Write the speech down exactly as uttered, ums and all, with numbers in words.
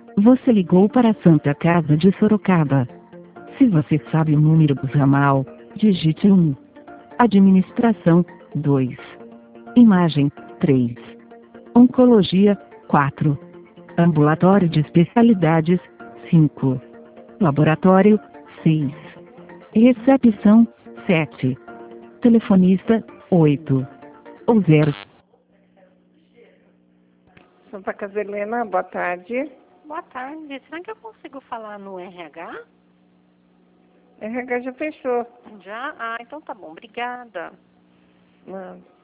Você ligou para a Santa Casa de Sorocaba. Se você sabe o número do ramal, digite um. Administração, dois. Imagem, três. Oncologia, quatro. Ambulatório de especialidades, cinco. Laboratório, seis. Recepção, sete. Telefonista, oito. Ou zero. Santa Casa Helena, boa tarde. Boa tarde. Será que eu consigo falar no R H? R H já fechou. Já? Ah, então tá bom. Obrigada. Não.